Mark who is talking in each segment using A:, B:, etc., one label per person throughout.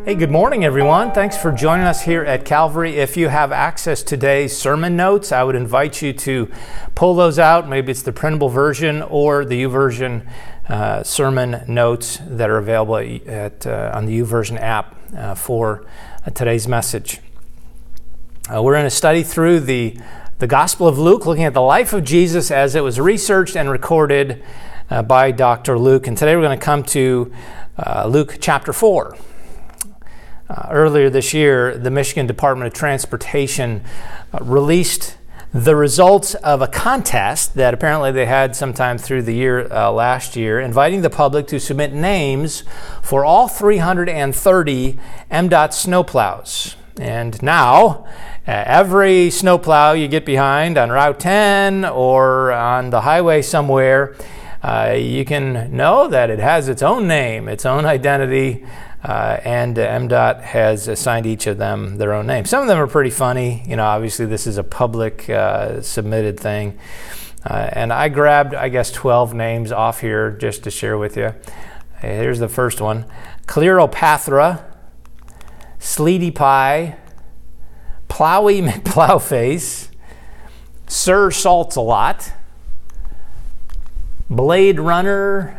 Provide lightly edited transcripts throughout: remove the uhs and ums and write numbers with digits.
A: Hey, good morning, everyone. Thanks for joining us here at Calvary. If you have access to today's sermon notes, I would invite you to pull those out. Maybe it's the printable version or the YouVersion sermon notes that are available on the YouVersion app for today's message. We're in a study through the Gospel of Luke, looking at the life of Jesus as it was researched and recorded by Dr. Luke. And today we're going to come to Luke chapter 4. Earlier this year, the Michigan Department of Transportation released the results of a contest that apparently they had sometime through the year last year, inviting the public to submit names for all 330 MDOT snowplows. And now, every snowplow you get behind on Route 10 or on the highway somewhere, you can know that it has its own name, its own identity, and MDOT has assigned each of them their own name. Some of them are pretty funny. You know, obviously this is a public submitted thing. And I grabbed, 12 names off here just to share with you. Here's the first one. Cleopatra, Sleety Pie, Plowy McPlowface, Sir Salts-a-Lot, Blade Runner,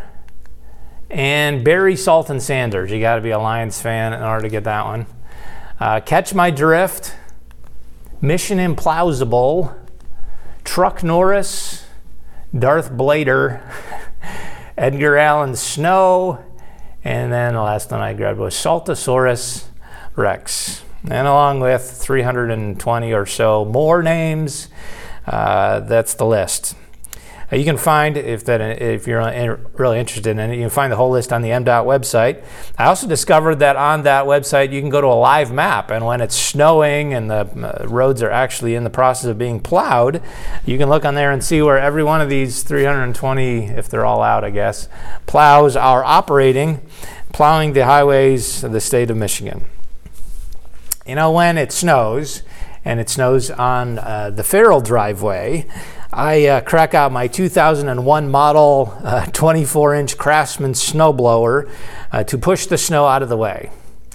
A: and Barry Salton Sanders. You got to be a Lions fan in order to get that one. Catch My Drift, Mission Implausible, Truck Norris, Darth Blader, Edgar Allan Snow, and then the last one I grabbed was Saltosaurus Rex. And along with 320 or so more names, that's the list. You can find, if you're really interested in it, you can find the whole list on the MDOT website. I also discovered that on that website you can go to a live map, and when it's snowing and the roads are actually in the process of being plowed, you can look on there and see where every one of these 320, if they're all out, plows are operating, plowing the highways of the state of Michigan. You know, when it snows, and it snows on the Farrell driveway, I crack out my 2001 model 24-inch Craftsman snowblower to push the snow out of the way.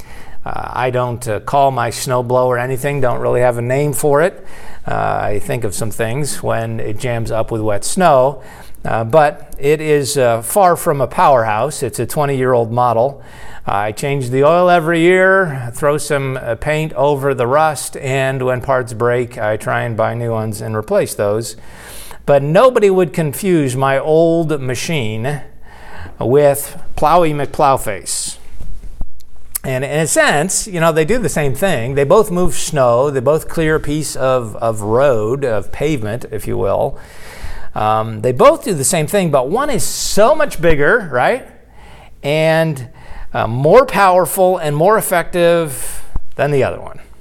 A: I don't call my snowblower anything, don't really have a name for it. I think of some things when it jams up with wet snow, but it is far from a powerhouse. It's a 20-year-old model. I change the oil every year, throw some paint over the rust, and when parts break, I try and buy new ones and replace those. But nobody would confuse my old machine with Plowy McPlowface. And in a sense, you know, they do the same thing. They both move snow. They both clear a piece of road, of pavement, if you will. They both do the same thing, but one is so much bigger, right? And more powerful and more effective than the other one.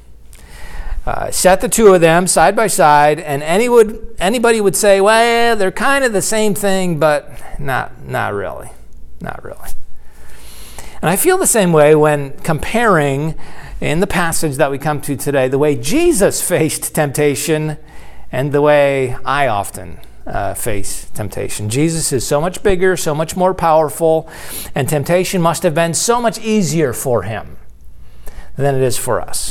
A: Set the two of them side by side, and anybody would say, well, they're kind of the same thing, but not really. Not really. And I feel the same way when comparing, in the passage that we come to today, the way Jesus faced temptation and the way I often face temptation. Jesus is so much bigger, so much more powerful, and temptation must have been so much easier for him than it is for us.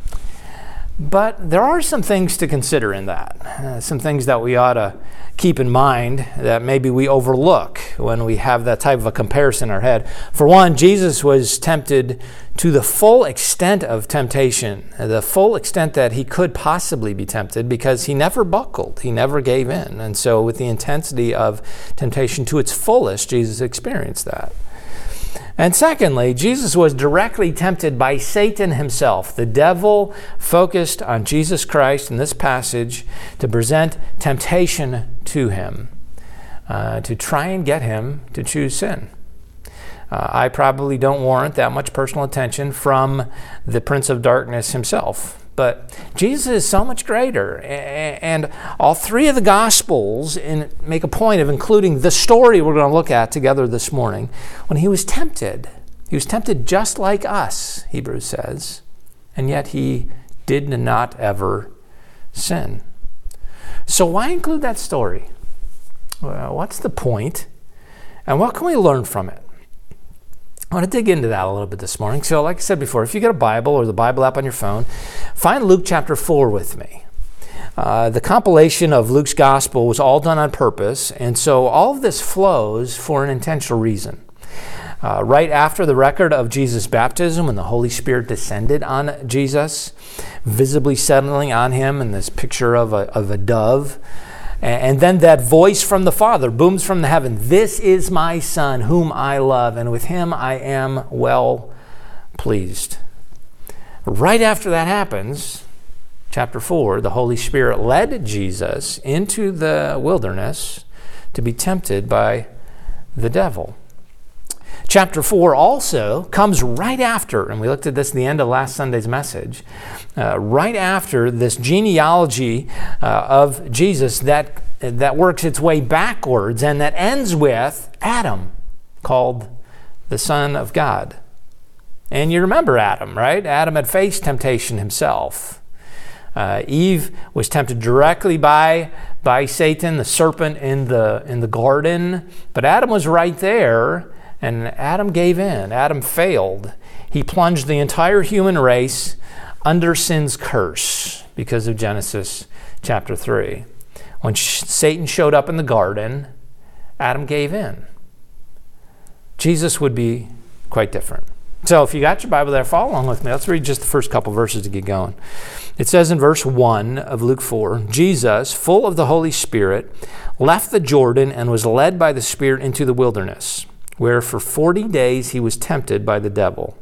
A: But there are some things to consider in that, some things that we ought to keep in mind that maybe we overlook when we have that type of a comparison in our head. For one, Jesus was tempted to the full extent of temptation, the full extent that he could possibly be tempted, because he never buckled, he never gave in. And so with the intensity of temptation to its fullest, Jesus experienced that. And secondly, Jesus was directly tempted by Satan himself. The devil focused on Jesus Christ in this passage to present temptation to him, to try and get him to choose sin. I probably don't warrant that much personal attention from the Prince of Darkness himself. But Jesus is so much greater, and all three of the Gospels make a point of including the story we're going to look at together this morning. When he was tempted just like us, Hebrews says, and yet he did not ever sin. So why include that story? Well, what's the point, and what can we learn from it? I want to dig into that a little bit this morning. So like I said before, if you get a Bible or the Bible app on your phone, find Luke chapter 4 with me. The compilation of Luke's gospel was all done on purpose, and so all of this flows for an intentional reason. Right after the record of Jesus' baptism, when the Holy Spirit descended on Jesus, visibly settling on him in this picture of a dove, and then that voice from the Father booms from the heaven, "This is my Son, whom I love, and with him I am well pleased." Right after that happens, chapter 4, the Holy Spirit led Jesus into the wilderness to be tempted by the devil. Chapter 4 also comes right after, and we looked at this at the end of last Sunday's message, right after this genealogy of Jesus that works its way backwards and that ends with Adam, called the Son of God. And you remember Adam, right? Adam had faced temptation himself. Eve was tempted directly by Satan, the serpent in the garden, but Adam was right there, and Adam gave in. Adam failed. He plunged the entire human race under sin's curse because of Genesis chapter 3. When Satan showed up in the garden, Adam gave in. Jesus would be quite different. So if you got your Bible there, follow along with me. Let's read just the first couple verses to get going. It says in verse 1 of Luke 4, Jesus, full of the Holy Spirit, left the Jordan and was led by the Spirit into the wilderness, where for 40 days he was tempted by the devil.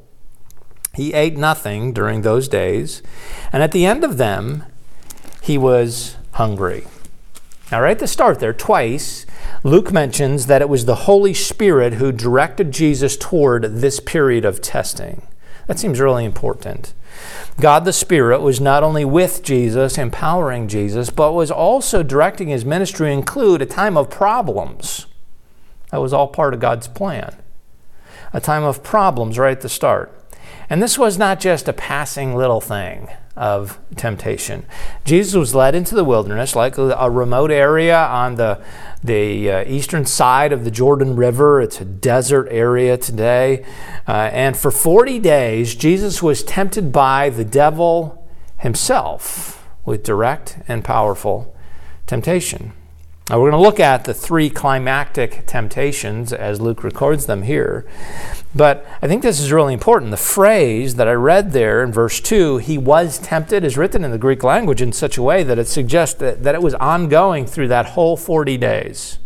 A: He ate nothing during those days, and at the end of them, he was hungry. Now, right at the start there, twice, Luke mentions that it was the Holy Spirit who directed Jesus toward this period of testing. That seems really important. God the Spirit was not only with Jesus, empowering Jesus, but was also directing his ministry to include a time of problems. That was all part of God's plan. A time of problems right at the start. And this was not just a passing little thing of temptation. Jesus was led into the wilderness, like a remote area on the eastern side of the Jordan River. It's a desert area today. And for 40 days, Jesus was tempted by the devil himself with direct and powerful temptation. Now, we're going to look at the three climactic temptations as Luke records them here. But I think this is really important. The phrase that I read there in verse 2, he was tempted, is written in the Greek language in such a way that it suggests that it was ongoing through that whole 40 days.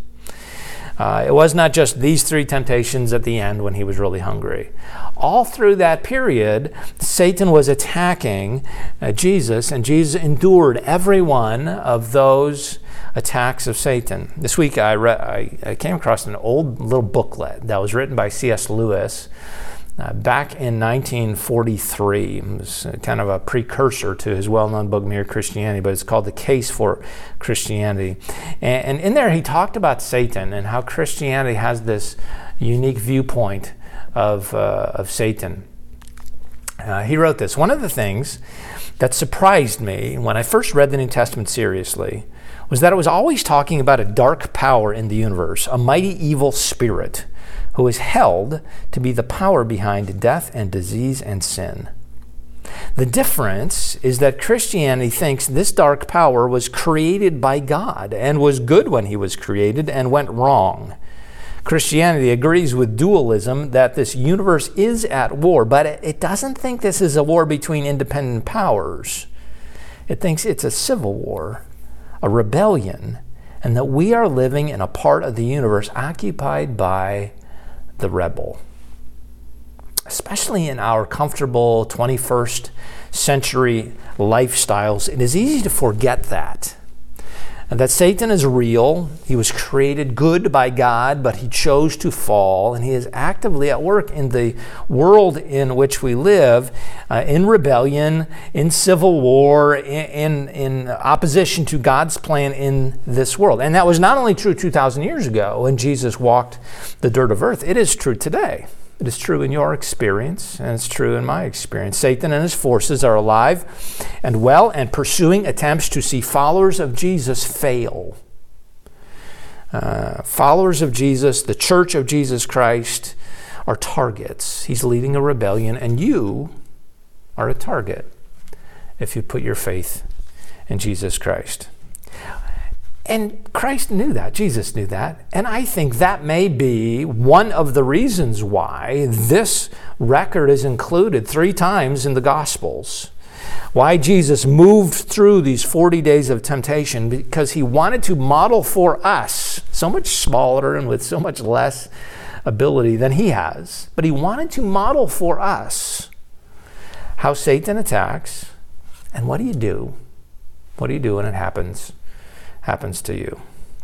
A: It was not just these three temptations at the end when he was really hungry. All through that period, Satan was attacking Jesus, and Jesus endured every one of those attacks of Satan. This week I came across an old little booklet that was written by C.S. Lewis back in 1943. It was kind of a precursor to his well-known book, Mere Christianity, but it's called The Case for Christianity. And in there he talked about Satan and how Christianity has this unique viewpoint of Satan. He wrote this: "One of the things that surprised me when I first read the New Testament seriously was that it was always talking about a dark power in the universe, a mighty evil spirit who is held to be the power behind death and disease and sin. The difference is that Christianity thinks this dark power was created by God and was good when he was created and went wrong. Christianity agrees with dualism that this universe is at war, but it doesn't think this is a war between independent powers. It thinks it's a civil war, a rebellion, and that we are living in a part of the universe occupied by the rebel." Especially in our comfortable 21st century lifestyles, it is easy to forget that. And that Satan is real. He was created good by God, but he chose to fall, and he is actively at work in the world in which we live, in rebellion, in civil war, in opposition to God's plan in this world. And that was not only true 2,000 years ago when Jesus walked the dirt of earth. It is true today. It is true in your experience, and it's true in my experience. Satan and his forces are alive and well and pursuing attempts to see followers of Jesus fail. Followers of Jesus, the Church of Jesus Christ, are targets. He's leading a rebellion, and you are a target if you put your faith in Jesus Christ. And Christ knew that. Jesus knew that. And I think that may be one of the reasons why this record is included 3 times in the Gospels. Why Jesus moved through these 40 days of temptation, because he wanted to model for us, so much smaller and with so much less ability than he has, but he wanted to model for us how Satan attacks and what do you do? What do you do when it happens to you?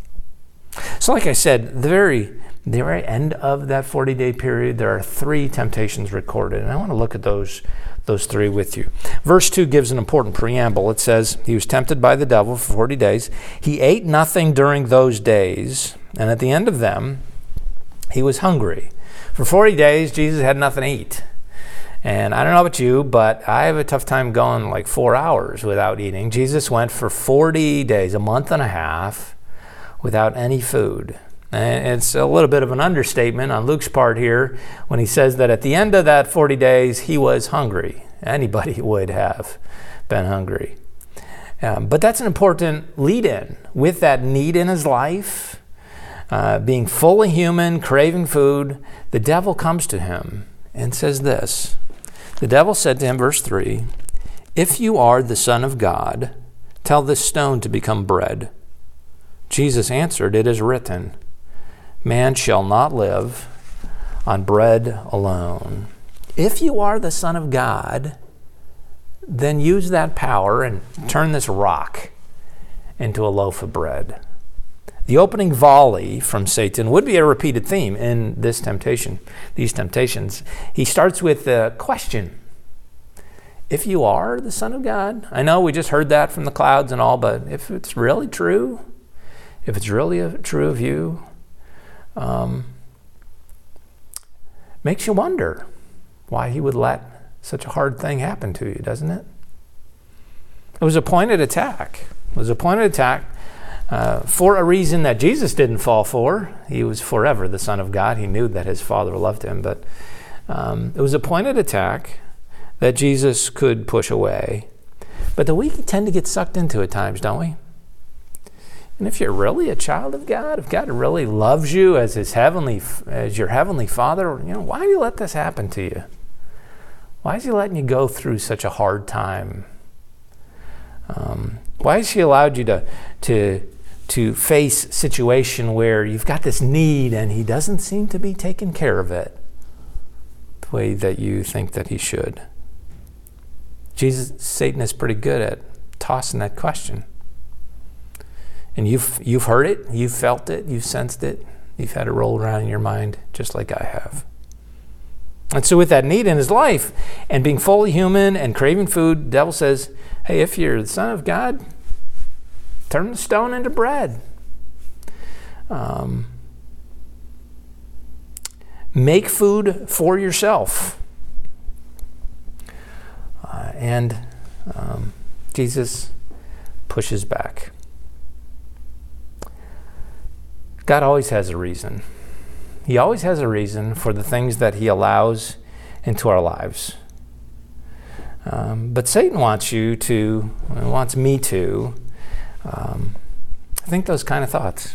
A: So like I said, the very end of that 40-day period, there are 3 temptations recorded, and I want to look at those 3 with you. Verse 2 gives an important preamble. It says, he was tempted by the devil for 40 days. He ate nothing during those days, and at the end of them, he was hungry. For 40 days, Jesus had nothing to eat. And I don't know about you, but I have a tough time going like 4 hours without eating. Jesus went for 40 days, a month and a half, without any food. And it's a little bit of an understatement on Luke's part here when he says that at the end of that 40 days, he was hungry. Anybody would have been hungry. But that's an important lead-in. With that need in his life, being fully human, craving food, the devil comes to him and says this. The devil said to him, verse 3, "If you are the Son of God, tell this stone to become bread." Jesus answered, "It is written, man shall not live on bread alone." If you are the Son of God, then use that power and turn this rock into a loaf of bread. The opening volley from Satan would be a repeated theme in these temptations. He starts with the question, if you are the Son of God. I know we just heard that from the clouds and all, but if it's really true, if it's really true of you, makes you wonder why he would let such a hard thing happen to you, doesn't it? It was a pointed attack. It was a pointed attack for a reason that Jesus didn't fall for. He was forever the Son of God. He knew that his Father loved him, but it was a pointed attack that Jesus could push away, but that we tend to get sucked into at times, don't we? And if you're really a child of God, if God really loves you as your heavenly Father, why do you let this happen to you? Why is he letting you go through such a hard time? Why has he allowed you to face a situation where you've got this need and he doesn't seem to be taking care of it the way that you think that he should? Satan is pretty good at tossing that question. And you've heard it, you've felt it, you've sensed it, you've had it roll around in your mind just like I have. And so with that need in his life and being fully human and craving food, the devil says, hey, if you're the Son of God, turn the stone into bread. Make food for yourself. And Jesus pushes back. God always has a reason. He always has a reason for the things that he allows into our lives. But Satan wants me to think those kind of thoughts.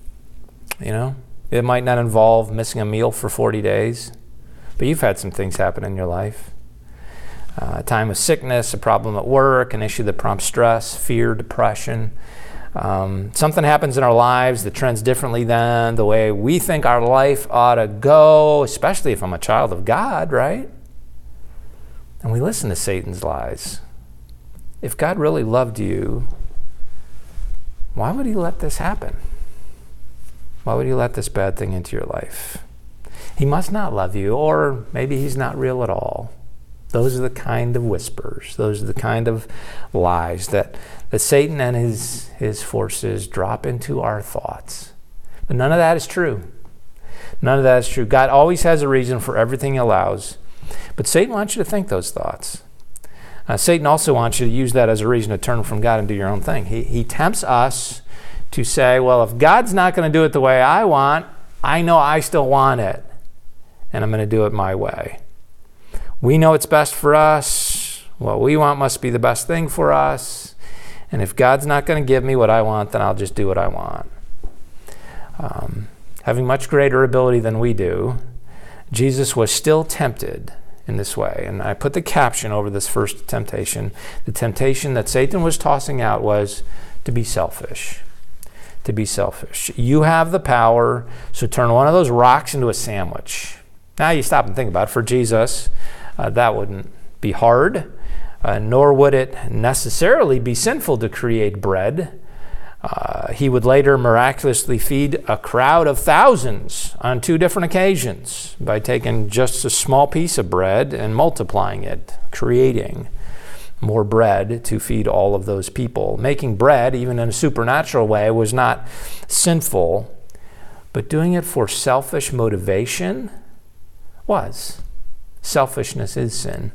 A: It might not involve missing a meal for 40 days, but you've had some things happen in your life. A time of sickness, a problem at work, an issue that prompts stress, fear, depression. Something happens in our lives that trends differently than the way we think our life ought to go, especially if I'm a child of God, right? And we listen to Satan's lies. If God really loved you, why would he let this happen? Why would he let this bad thing into your life? He must not love you, or maybe he's not real at all. Those are the kind of whispers. Those are the kind of lies that Satan and his forces drop into our thoughts. But none of that is true. None of that is true. God always has a reason for everything he allows. But Satan wants you to think those thoughts. Satan also wants you to use that as a reason to turn from God and do your own thing. He tempts us to say, well, if God's not going to do it the way I want, I know I still want it. and I'm going to do it my way. We know it's best for us. What we want must be the best thing for us. And if God's not going to give me what I want, then I'll just do what I want. Having much greater ability than we do, Jesus was still tempted in this way. And I put the caption over this first temptation. The temptation that Satan was tossing out was to be selfish. To be selfish. You have the power, so turn one of those rocks into a sandwich. Now you stop and think about it. For Jesus, that wouldn't be hard, nor would it necessarily be sinful to create bread. He would later miraculously feed a crowd of thousands on 2 different occasions by taking just a small piece of bread and multiplying it, creating more bread to feed all of those people. Making bread, even in a supernatural way, was not sinful, but doing it for selfish motivation was. Selfishness is sin.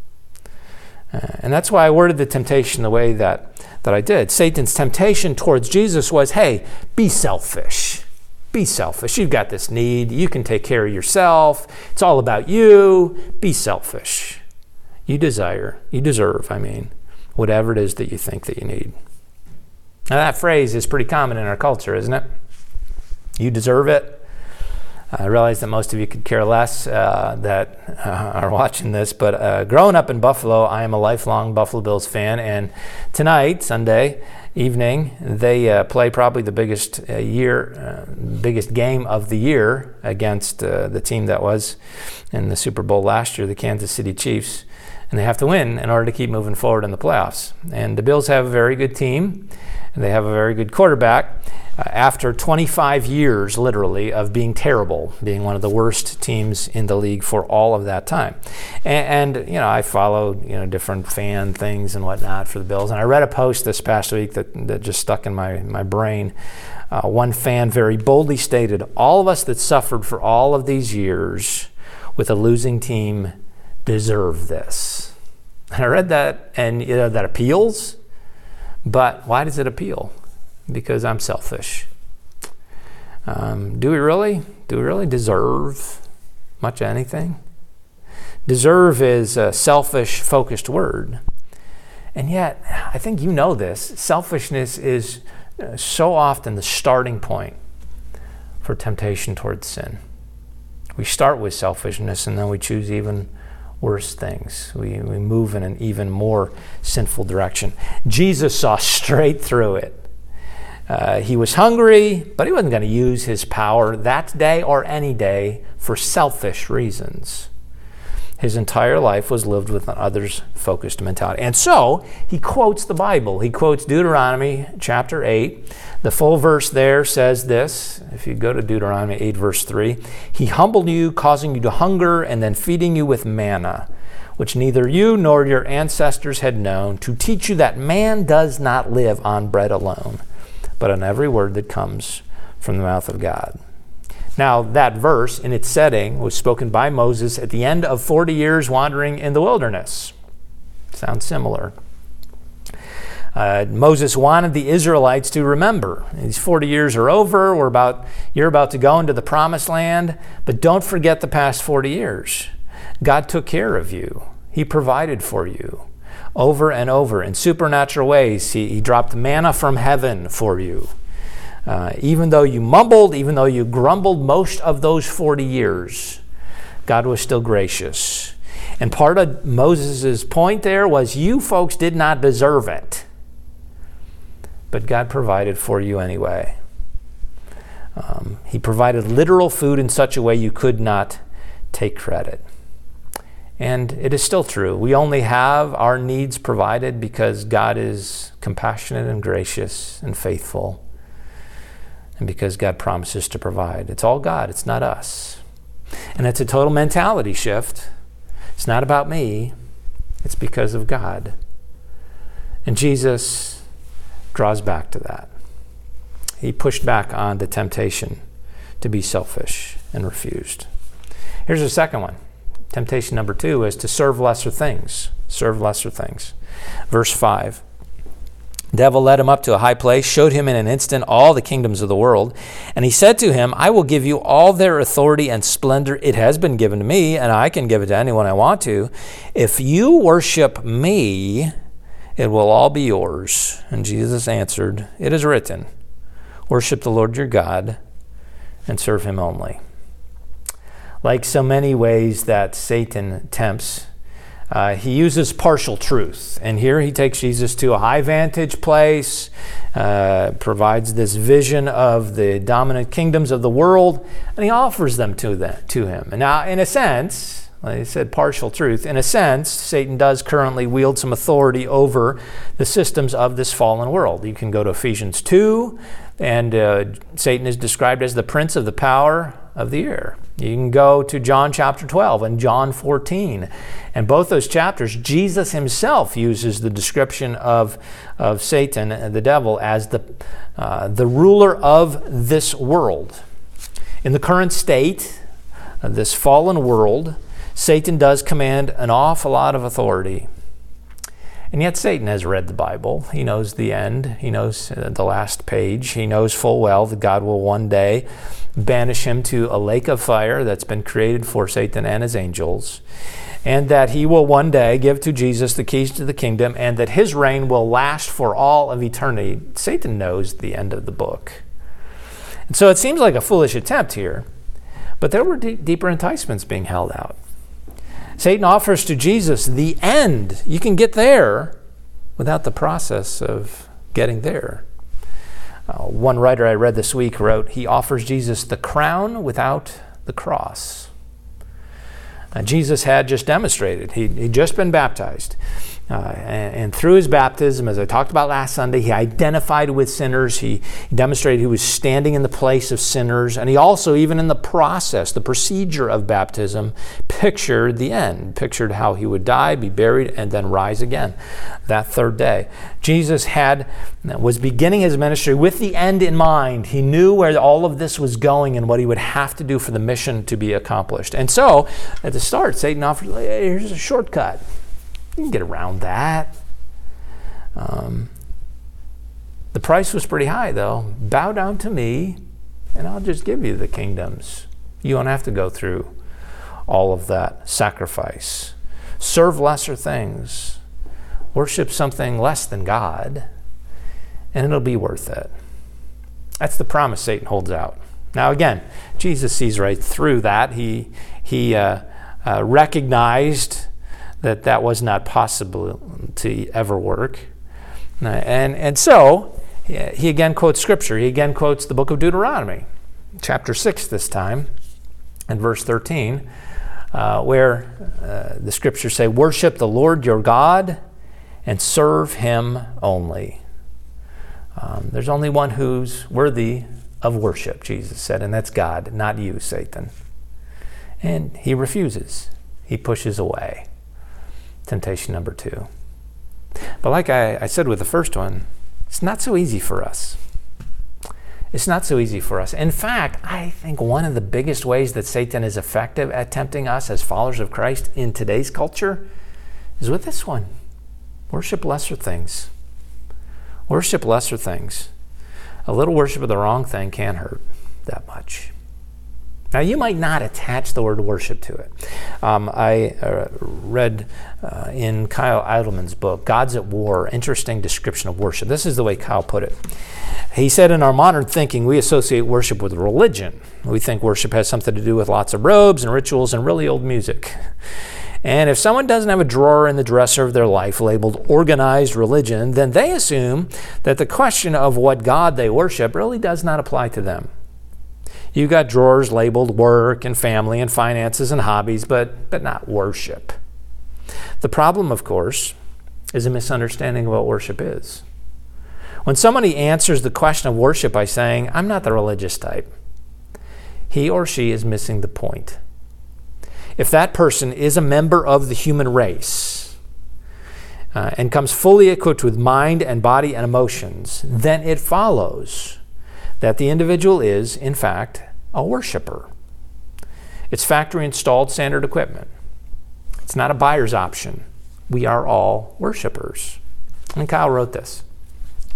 A: And that's why I worded the temptation the way that I did. Satan's temptation towards Jesus was, hey, be selfish. Be selfish. You've got this need. You can take care of yourself. It's all about you. Be selfish. You deserve, whatever it is that you think that you need. Now that phrase is pretty common in our culture, isn't it? You deserve it. I realize that most of you could care less that are watching this, but growing up in Buffalo, I am a lifelong Buffalo Bills fan, and tonight, Sunday evening, they play probably the biggest game of the year against the team that was in the Super Bowl last year, the Kansas City Chiefs, and they have to win in order to keep moving forward in the playoffs. And the Bills have a very good team, and they have a very good quarterback. After 25 years, literally, of being terrible, being one of the worst teams in the league for all of that time. And I followed, different fan things and whatnot for the Bills. And I read a post this past week that just stuck in my brain. One fan very boldly stated, all of us that suffered for all of these years with a losing team deserve this. And I read that, and that appeals. But why does it appeal? Because I'm selfish. Do we really deserve much anything? Deserve is a selfish, focused word. And yet, I think you know this, selfishness is so often the starting point for temptation towards sin. We start with selfishness and then we choose even worse things. We move in an even more sinful direction. Jesus saw straight through it. He was hungry, but he wasn't going to use his power that day or any day for selfish reasons. His entire life was lived with an others-focused mentality. And so, he quotes the Bible. He quotes Deuteronomy chapter 8. The full verse there says this. If you go to Deuteronomy 8, verse 3, He humbled you, causing you to hunger, and then feeding you with manna, which neither you nor your ancestors had known, to teach you that man does not live on bread alone, but on every word that comes from the mouth of God. Now, that verse in its setting was spoken by Moses at the end of 40 years wandering in the wilderness. Sounds similar. Moses wanted the Israelites to remember. These 40 years are over. You're about to go into the promised land, but don't forget the past 40 years. God took care of you. He provided for you over and over in supernatural ways. He dropped manna from heaven for you. Even though you mumbled, even though you grumbled most of those 40 years, God was still gracious. And part of Moses' point there was you folks did not deserve it. But God provided for you anyway. He provided literal food in such a way you could not take credit. And it is still true. We only have our needs provided because God is compassionate and gracious and faithful. And because God promises to provide. It's all God. It's not us. And it's a total mentality shift. It's not about me. It's because of God. And Jesus draws back to that. He pushed back on the temptation to be selfish and refused. Here's the second one. Temptation number 2 is to serve lesser things. Serve lesser things. Verse 5. The devil led him up to a high place, showed him in an instant all the kingdoms of the world. And he said to him, I will give you all their authority and splendor. It has been given to me, and I can give it to anyone I want to. If you worship me, it will all be yours. And Jesus answered, it is written, worship the Lord your God and serve him only. Like so many ways that Satan tempts, he uses partial truth. And here he takes Jesus to a high vantage place, provides this vision of the dominant kingdoms of the world, and he offers them to him. And now, in a sense, like I said, partial truth, in a sense, Satan does currently wield some authority over the systems of this fallen world. You can go to Ephesians 2, and Satan is described as the prince of the power of the air. You can go to John chapter 12 and John 14. And both those chapters, Jesus himself uses the description of Satan, the devil, as the ruler of this world. In the current state of this fallen world, Satan does command an awful lot of authority. And yet Satan has read the Bible. He knows the end. He knows the last page. He knows full well that God will one day banish him to a lake of fire that's been created for Satan and his angels, and that he will one day give to Jesus the keys to the kingdom, and that his reign will last for all of eternity. Satan knows the end of the book. And so it seems like a foolish attempt here, but there were deeper enticements being held out. Satan offers to Jesus the end. You can get there without the process of getting there. One writer I read this week wrote, he offers Jesus the crown without the cross. Jesus had just demonstrated. He'd just been baptized. And through his baptism, as I talked about last Sunday, he identified with sinners. He demonstrated he was standing in the place of sinners. And he also, even in the process, the procedure of baptism, pictured the end, pictured how he would die, be buried, and then rise again that third day. Jesus was beginning his ministry with the end in mind. He knew where all of this was going and what he would have to do for the mission to be accomplished. And so, at the start, Satan offered, hey, here's a shortcut. You can get around that. The price was pretty high, though. Bow down to me, and I'll just give you the kingdoms. You don't have to go through all of that sacrifice. Serve lesser things. Worship something less than God, and it'll be worth it. That's the promise Satan holds out. Now, again, Jesus sees right through that. He recognized that was not possible to ever work. And so, he again quotes Scripture. He again quotes the book of Deuteronomy, chapter 6 this time, and verse 13, where the Scriptures say, worship the Lord your God and serve him only. There's only one who's worthy of worship, Jesus said, and that's God, not you, Satan. And he refuses. He pushes away. Temptation number 2. But like I said with the first one, it's not so easy for us. It's not so easy for us. In fact, I think one of the biggest ways that Satan is effective at tempting us as followers of Christ in today's culture is with this one. Worship lesser things. Worship lesser things. A little worship of the wrong thing can't hurt that much. Now, you might not attach the word worship to it. I read in Kyle Idleman's book, Gods at War, interesting description of worship. This is the way Kyle put it. He said, in our modern thinking, we associate worship with religion. We think worship has something to do with lots of robes and rituals and really old music. And if someone doesn't have a drawer in the dresser of their life labeled organized religion, then they assume that the question of what God they worship really does not apply to them. You've got drawers labeled work and family and finances and hobbies, but not worship. The problem, of course, is a misunderstanding of what worship is. When somebody answers the question of worship by saying, I'm not the religious type, he or she is missing the point. If that person is a member of the human race and comes fully equipped with mind and body and emotions, then it follows that the individual is, in fact, a worshiper. It's factory-installed standard equipment. It's not a buyer's option. We are all worshipers. And Kyle wrote this.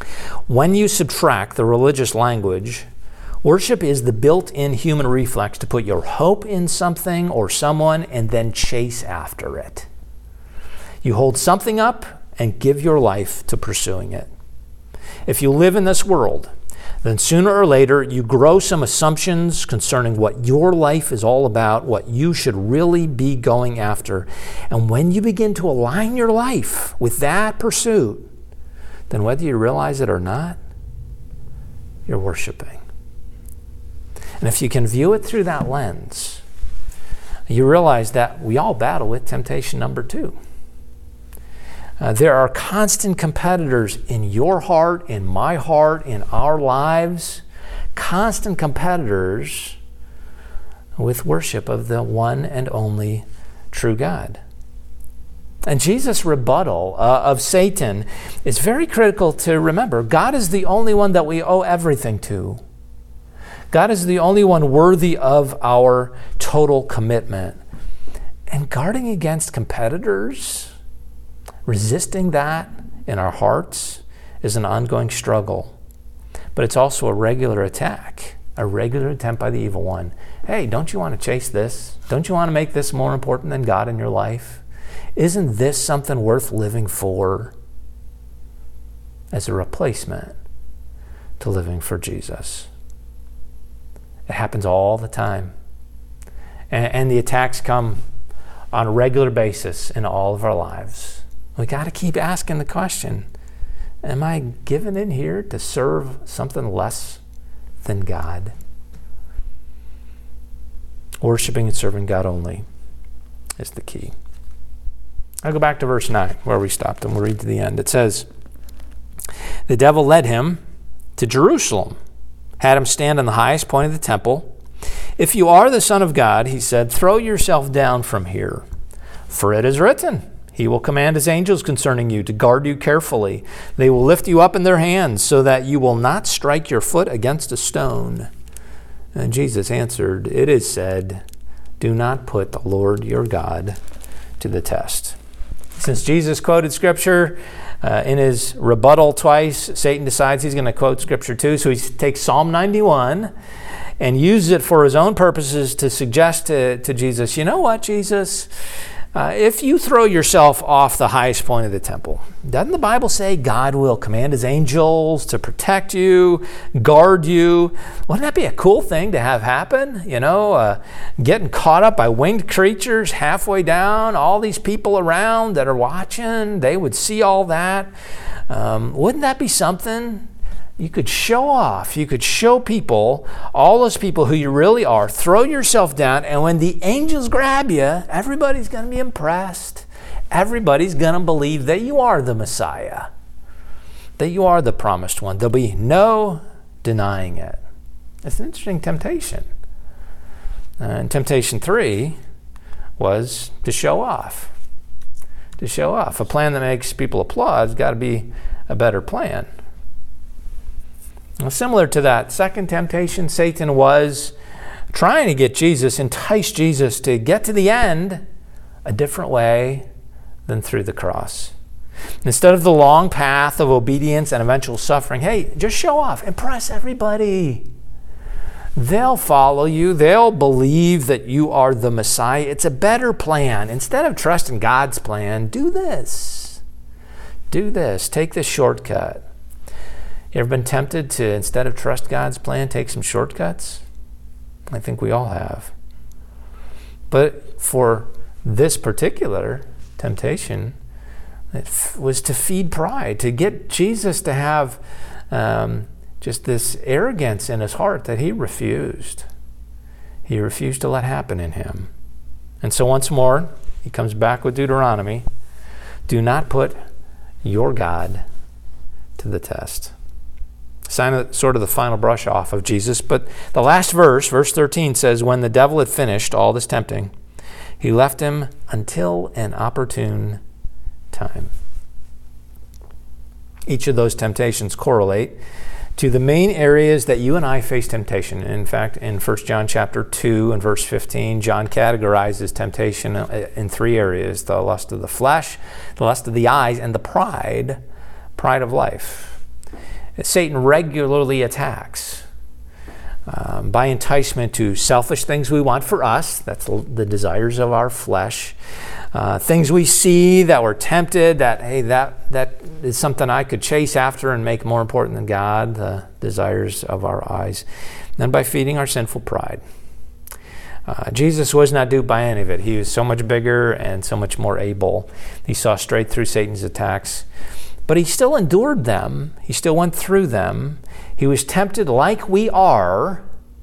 A: When you subtract the religious language, worship is the built-in human reflex to put your hope in something or someone and then chase after it. You hold something up and give your life to pursuing it. If you live in this world, then sooner or later you grow some assumptions concerning what your life is all about, what you should really be going after. And when you begin to align your life with that pursuit, then whether you realize it or not, you're worshiping. And if you can view it through that lens, you realize that we all battle with temptation number 2. There are constant competitors in your heart, in my heart, in our lives, constant competitors with worship of the one and only true God. And Jesus' rebuttal of Satan is very critical to remember. God is the only one that we owe everything to. God is the only one worthy of our total commitment. And guarding against competitors, resisting that in our hearts, is an ongoing struggle. But it's also a regular attack, a regular attempt by the evil one. Hey, don't you want to chase this? Don't you want to make this more important than God in your life? Isn't this something worth living for? As a replacement to living for Jesus. It happens all the time. And the attacks come on a regular basis in all of our lives. We got to keep asking the question, am I given in here to serve something less than God? Worshiping and serving God only is the key. I'll go back to verse 9 where we stopped and we'll read to the end. It says, the devil led him to Jerusalem, had him stand on the highest point of the temple. If you are the Son of God, he said, throw yourself down from here. For it is written, he will command his angels concerning you to guard you carefully. They will lift you up in their hands so that you will not strike your foot against a stone. And Jesus answered, it is said, do not put the Lord your God to the test. Since Jesus quoted Scripture in his rebuttal twice, Satan decides he's going to quote Scripture too. So he takes Psalm 91 and uses it for his own purposes to suggest to Jesus, you know what, Jesus? If you throw yourself off the highest point of the temple, doesn't the Bible say God will command his angels to protect you, guard you? Wouldn't that be a cool thing to have happen? You know, getting caught up by winged creatures halfway down, all these people around that are watching, they would see all that. Wouldn't that be something? You could show off. You could show people, all those people who you really are. Throw yourself down, and when the angels grab you, everybody's going to be impressed. Everybody's going to believe that you are the Messiah, that you are the promised one. There'll be no denying it. It's an interesting temptation. And temptation 3 was to show off. To show off. A plan that makes people applaud has got to be a better plan. Well, similar to that second temptation, Satan was trying to entice Jesus to get to the end a different way than through the cross. Instead of the long path of obedience and eventual suffering, hey, just show off, impress everybody. They'll follow you. They'll believe that you are the Messiah. It's a better plan. Instead of trusting God's plan, do this. Do this. Take this shortcut. You ever been tempted to, instead of trust God's plan, take some shortcuts? I think we all have. But for this particular temptation, it was to feed pride, to get Jesus to have just this arrogance in his heart that he refused. He refused to let happen in him. And so once more, he comes back with Deuteronomy. Do not put your God to the test. Sort of the final brush off of Jesus. But the last verse, verse 13, says, when the devil had finished all this tempting, he left him until an opportune time. Each of those temptations correlate to the main areas that you and I face temptation. In fact, in 1 John chapter 2 and verse 15, John categorizes temptation in 3 areas: the lust of the flesh, the lust of the eyes, and the pride of life. Satan regularly attacks by enticement to selfish things we want for us. That's the desires of our flesh. Things we see that we're tempted, that, hey, that is something I could chase after and make more important than God, the desires of our eyes. And by feeding our sinful pride. Jesus was not duped by any of it. He was so much bigger and so much more able. He saw straight through Satan's attacks. But he still endured them. He still went through them. He was tempted like we are,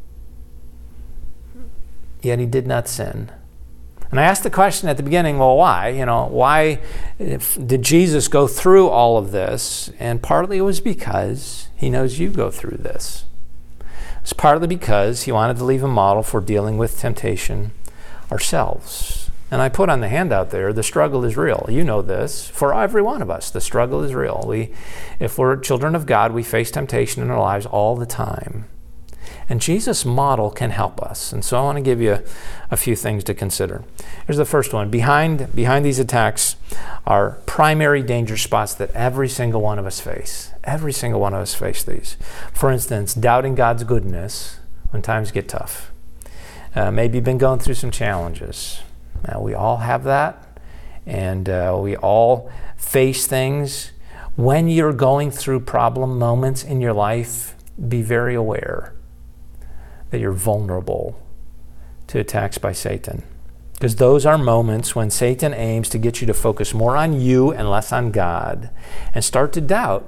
A: yet he did not sin. And I asked the question at the beginning, well, why? Why did Jesus go through all of this? And partly it was because he knows you go through this. It's partly because he wanted to leave a model for dealing with temptation ourselves. And I put on the handout there, the struggle is real. You know this. For every one of us, the struggle is real. If we're children of God, we face temptation in our lives all the time. And Jesus' model can help us. And so I want to give you a few things to consider. Here's the first one. Behind these attacks are primary danger spots that every single one of us face. Every single one of us face these. For instance, doubting God's goodness when times get tough. Maybe you've been going through some challenges. We all have that. And we all face things. When you're going through problem moments in your life, be very aware that you're vulnerable to attacks by Satan. Because those are moments when Satan aims to get you to focus more on you and less on God and start to doubt.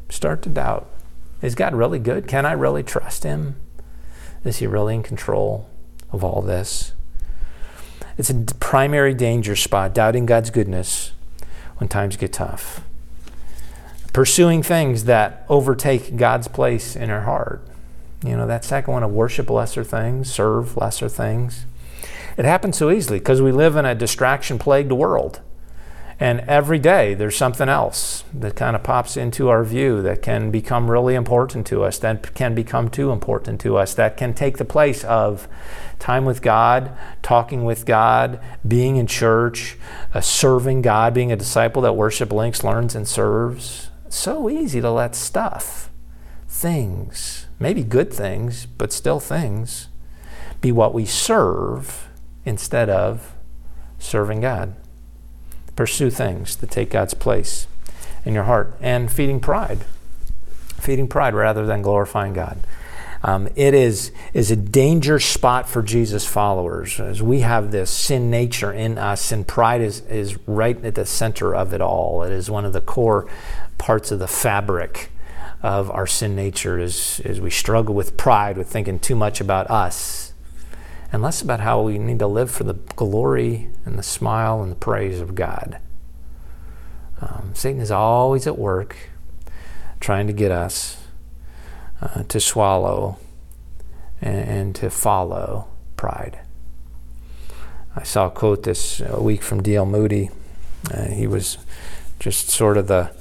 A: Is God really good? Can I really trust him? Is he really in control of all this? It's a primary danger spot, doubting God's goodness when times get tough. Pursuing things that overtake God's place in our heart. That second one of worship lesser things, serve lesser things. It happens so easily because we live in a distraction-plagued world. And every day there's something else that kind of pops into our view that can become really important to us, that can become too important to us, that can take the place of time with God, talking with God, being in church, serving God, being a disciple that worship links, learns, and serves. It's so easy to let stuff, things, maybe good things, but still things, be what we serve instead of serving God. Pursue things that take God's place in your heart. And feeding pride rather than glorifying God. It is a danger spot for Jesus' followers, as we have this sin nature in us, and pride is right at the center of it all. It is one of the core parts of the fabric of our sin nature is we struggle with pride, with thinking too much about us and less about how we need to live for the glory and the smile and the praise of God. Satan is always at work trying to get us to swallow and to follow pride. I saw a quote this week from D.L. Moody. He was just sort of the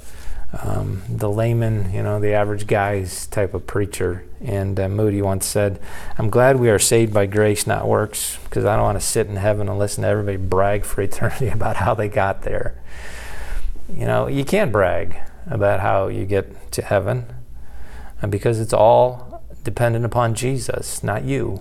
A: layman, the average guy's type of preacher. And Moody once said, "I'm glad we are saved by grace, not works, because I don't want to sit in heaven and listen to everybody brag for eternity about how they got there." You can't brag about how you get to heaven because it's all dependent upon Jesus, not you.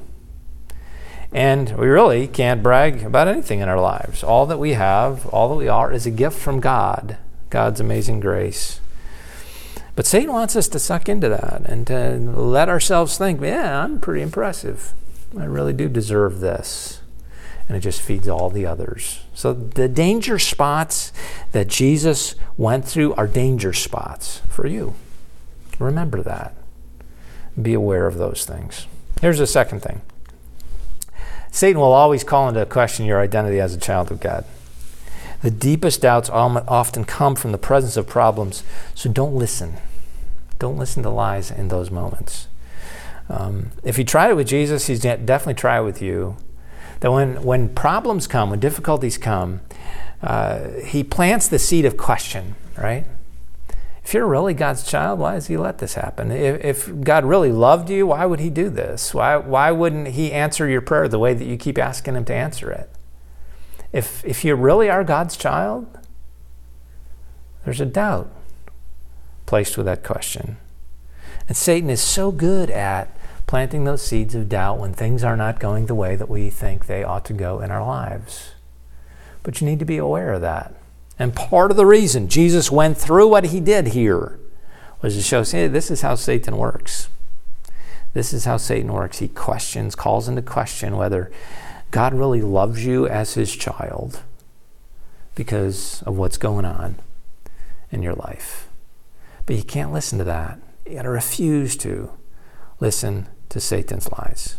A: And we really can't brag about anything in our lives. All that we have, all that we are, is a gift from God, God's amazing grace. But Satan wants us to suck into that and to let ourselves think, yeah, I'm pretty impressive. I really do deserve this. And it just feeds all the others. So the danger spots that Jesus went through are danger spots for you. Remember that. Be aware of those things. Here's the second thing. Satan will always call into question your identity as a child of God. The deepest doubts often come from the presence of problems, so don't listen. Don't listen to lies in those moments. If he tried it with Jesus, he's definitely try it with you. That when problems come, when difficulties come, he plants the seed of question, right? If you're really God's child, why does he let this happen? If God really loved you, why would he do this? Why wouldn't he answer your prayer the way that you keep asking him to answer it? If you really are God's child, there's a doubt placed with that question. And Satan is so good at planting those seeds of doubt when things are not going the way that we think they ought to go in our lives. But you need to be aware of that. And part of the reason Jesus went through what he did here was to show us, hey, this is how Satan works. This is how Satan works. He calls into question whether God really loves you as his child because of what's going on in your life. But you can't listen to that. You got to refuse to listen to Satan's lies.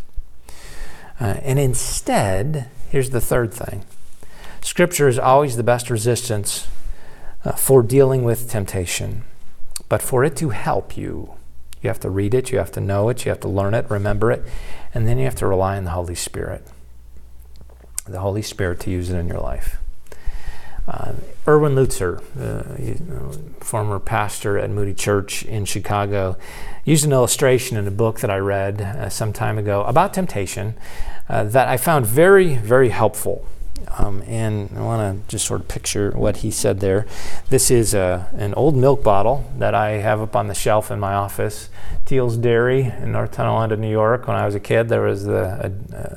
A: And instead, here's the third thing. Scripture is always the best resistance for dealing with temptation. But for it to help you, you have to read it, you have to know it, you have to learn it, remember it, and then you have to rely on the Holy Spirit. The Holy Spirit to use it in your life. Erwin Lutzer, former pastor at Moody Church in Chicago, used an illustration in a book that I read some time ago about temptation that I found very, very helpful. And I want to just sort of picture what he said there. This is an old milk bottle that I have up on the shelf in my office. Teal's Dairy in North Tonawanda, New York. When I was a kid, there was a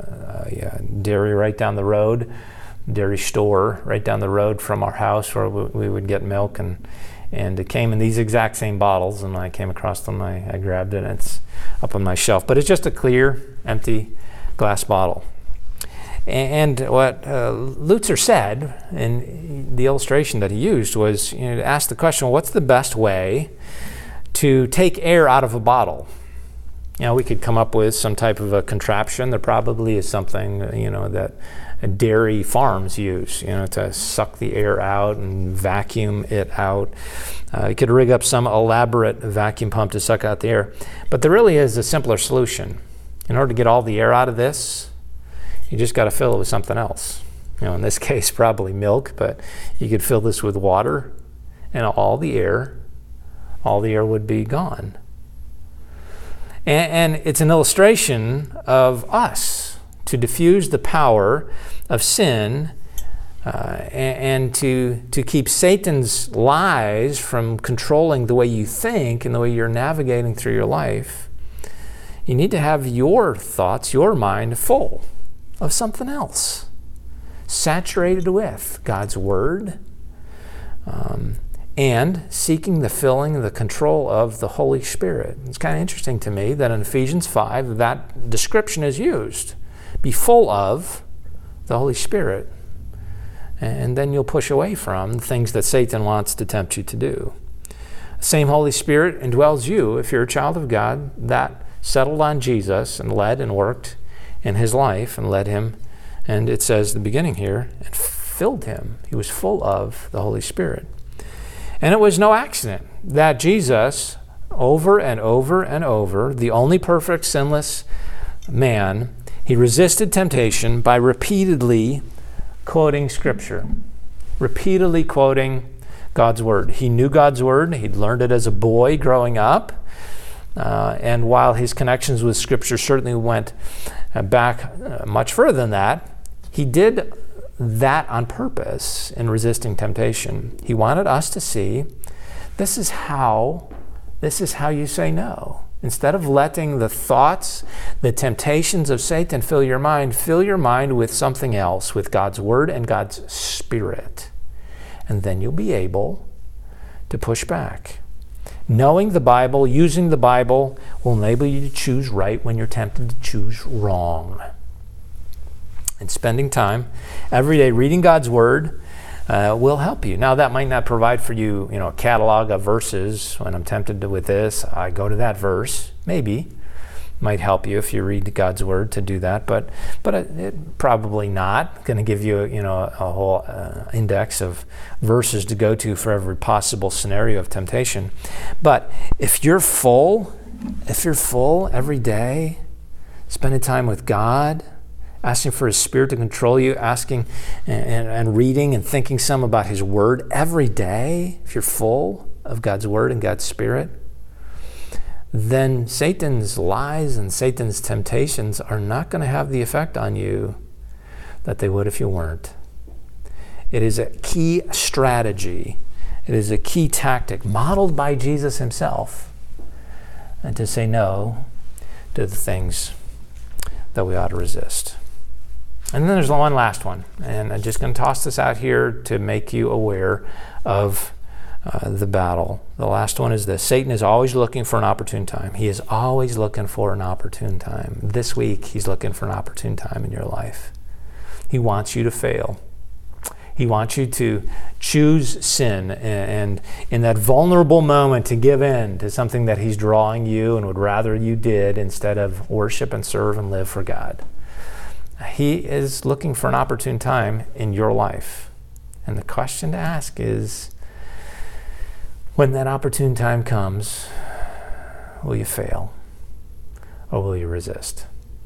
A: dairy right down the road, dairy store right down the road from our house where we would get milk. And it came in these exact same bottles. And when I came across them, I grabbed it, and it's up on my shelf. But it's just a clear, empty glass bottle. And what Lutzer said in the illustration that he used was, to ask the question, what's the best way to take air out of a bottle? We could come up with some type of a contraption. There probably is something, that dairy farms use, to suck the air out and vacuum it out. You could rig up some elaborate vacuum pump to suck out the air. But there really is a simpler solution. In order to get all the air out of this, you just got to fill it with something else. In this case, probably milk, but you could fill this with water, and all the air would be gone. And it's an illustration of us to diffuse the power of sin and to keep Satan's lies from controlling the way you think and the way you're navigating through your life. You need to have your thoughts, your mind full of something else, saturated with God's Word, and seeking the filling and the control of the Holy Spirit. It's kind of interesting to me that in Ephesians 5, that description is used. Be full of the Holy Spirit, and then you'll push away from things that Satan wants to tempt you to do. The same Holy Spirit indwells you if you're a child of God that settled on Jesus and led and worked in his life and led him, and it says the beginning here, and filled him. He was full of the Holy Spirit. And it was no accident that Jesus, over and over and over, the only perfect, sinless man, he resisted temptation by repeatedly quoting Scripture, repeatedly quoting God's Word. He knew God's Word. He'd learned it as a boy growing up. And while his connections with Scripture certainly went back much further than that, he did that on purpose in resisting temptation. He wanted us to see this is how you say no. Instead of letting the thoughts, the temptations of Satan fill your mind with something else, with God's Word and God's Spirit. And then you'll be able to push back. Knowing the Bible, using the Bible, will enable you to choose right when you're tempted to choose wrong. And spending time every day reading God's Word will help you. Now, that might not provide for you, a catalog of verses. When I'm tempted with this, I go to that verse. Maybe might help you if you read God's Word to do that, but it probably not going to give you, a whole index of verses to go to for every possible scenario of temptation. But if you're full every day, spending time with God, asking for His Spirit to control you, asking and reading and thinking some about His Word every day, if you're full of God's Word and God's Spirit, then Satan's lies and Satan's temptations are not going to have the effect on you that they would if you weren't. It is a key strategy. It is a key tactic modeled by Jesus himself and to say no to the things that we ought to resist. And then there's one last one, and I'm just going to toss this out here to make you aware of the battle. The last one is this: Satan is always looking for an opportune time. He is always looking for an opportune time. This week, he's looking for an opportune time in your life. He wants you to fail. He wants you to choose sin and in that vulnerable moment to give in to something that he's drawing you and would rather you did instead of worship and serve and live for God. He is looking for an opportune time in your life. And the question to ask is, when that opportune time comes, will you fail or will you resist?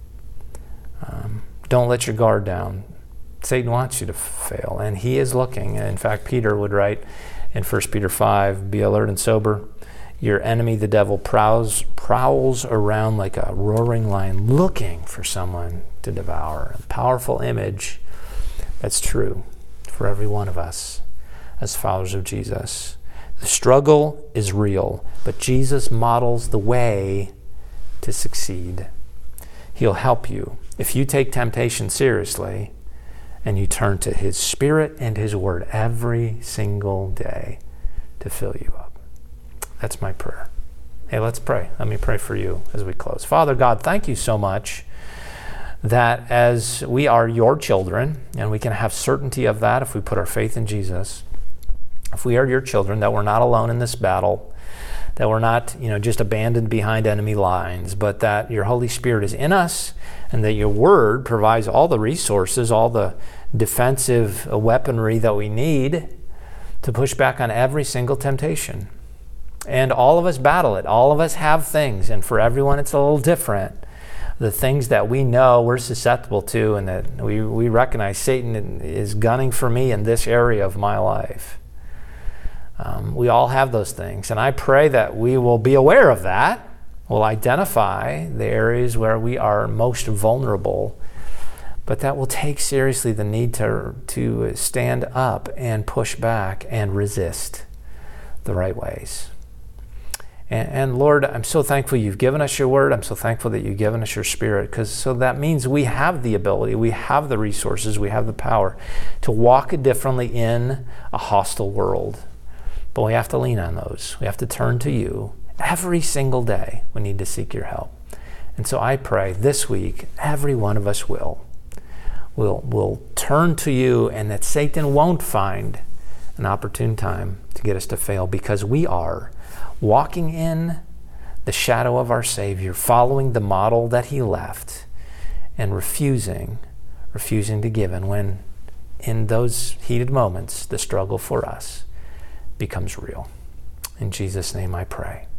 A: Don't let your guard down. Satan wants you to fail, and he is looking. In fact, Peter would write in 1 Peter 5, "Be alert and sober. Your enemy, the devil, prowls around like a roaring lion, looking for someone to devour." A powerful image that's true for every one of us as followers of Jesus. The struggle is real, but Jesus models the way to succeed. He'll help you if you take temptation seriously and you turn to his Spirit and his Word every single day to fill you up. That's my prayer. Hey, let's pray. Let me pray for you as we close. Father God, thank you so much that as we are your children, and we can have certainty of that if we put our faith in Jesus, if we are your children, that we're not alone in this battle, that we're not, just abandoned behind enemy lines, but that your Holy Spirit is in us and that your Word provides all the resources, all the defensive weaponry that we need to push back on every single temptation. And all of us battle it. All of us have things, and for everyone it's a little different. The things that we know we're susceptible to and that we recognize Satan is gunning for me in this area of my life. We all have those things, and I pray that we will be aware of that. We'll identify the areas where we are most vulnerable, but that will take seriously the need to stand up and push back and resist the right ways. And Lord, I'm so thankful you've given us your Word. I'm so thankful that you've given us your Spirit, because so that means we have the ability, we have the resources, we have the power to walk differently in a hostile world. But we have to lean on those. We have to turn to you. Every single day, we need to seek your help. And so I pray this week, every one of us will turn to you, and that Satan won't find an opportune time to get us to fail, because we are walking in the shadow of our Savior, following the model that he left, and refusing to give. And when in those heated moments, the struggle for us becomes real. In Jesus' name I pray.